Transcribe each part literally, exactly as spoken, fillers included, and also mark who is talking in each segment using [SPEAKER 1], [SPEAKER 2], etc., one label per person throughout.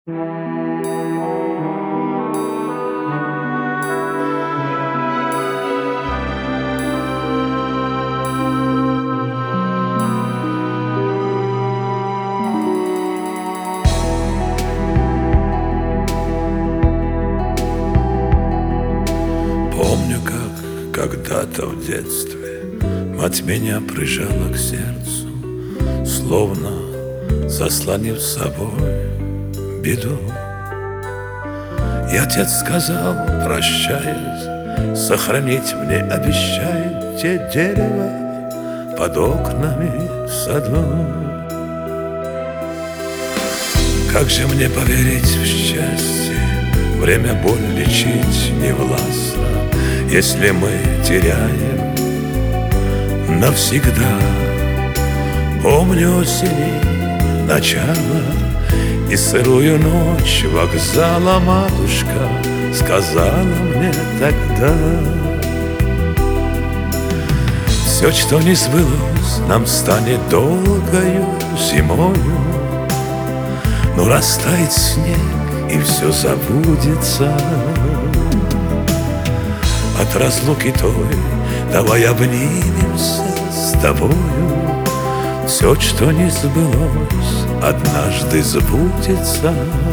[SPEAKER 1] Помню, как когда-то в детстве мать меня прижала к сердцу, словно заслонив с собой беду. И отец сказал, прощаясь, сохранить мне обещает те дерево под окнами в саду. Как же мне поверить в счастье, время боль лечить не властно, если мы теряем навсегда. Помню осени, начало и сырую ночь вокзала матушка сказала мне тогда: все, что не сбылось, нам станет долгою зимою, но растает снег, и все забудется. От разлуки той давай обнимемся с тобою. Все, что не сбылось, однажды сбудется.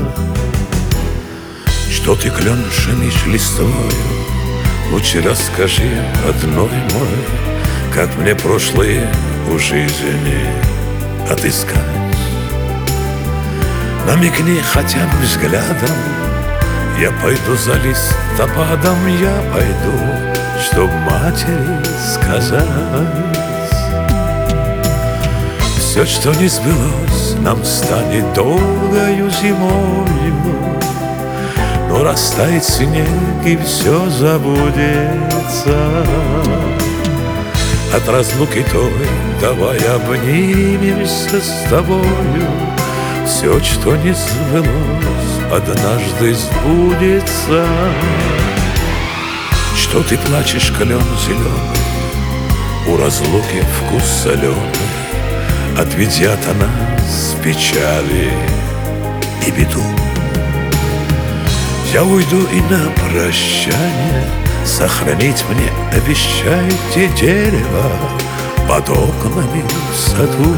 [SPEAKER 1] Что ты, клен, шумишь листвою, лучше расскажи, родной мой, как мне прошлое у жизни отыскать. Намекни хотя бы взглядом, я пойду за листопадом, я пойду, чтоб матери сказать. Все, что не сбылось, нам станет долгою зимою, но растает снег, и все забудется. От разлуки той давай обнимемся с тобою. Все, что не сбылось, однажды сбудется. Что ты плачешь, клен зеленый, у разлуки вкус соленый отведя от нас печали и беду. Я уйду, и на прощание сохранить мне обещайте дерево под окнами в саду.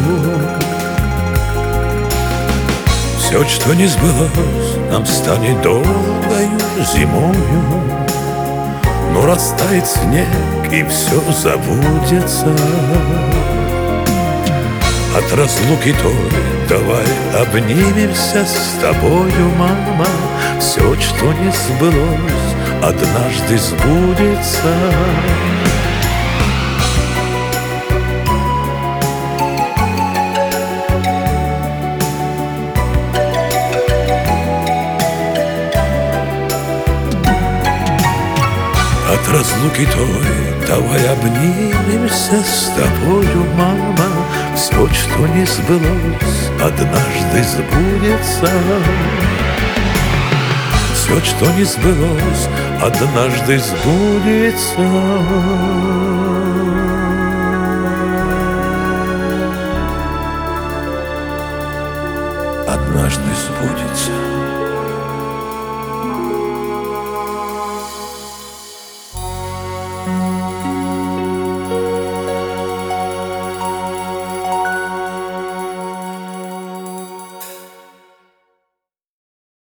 [SPEAKER 1] Все, что не сбылось, нам станет долгою зимою, но растает снег, и все забудется. От разлуки той давай обнимемся с тобою, мама. Все, что не сбылось, однажды сбудется. От разлуки той давай обнимемся с тобою, мама. Все, что не сбылось, однажды сбудется. Все, что не сбылось, однажды сбудется. Однажды сбудется.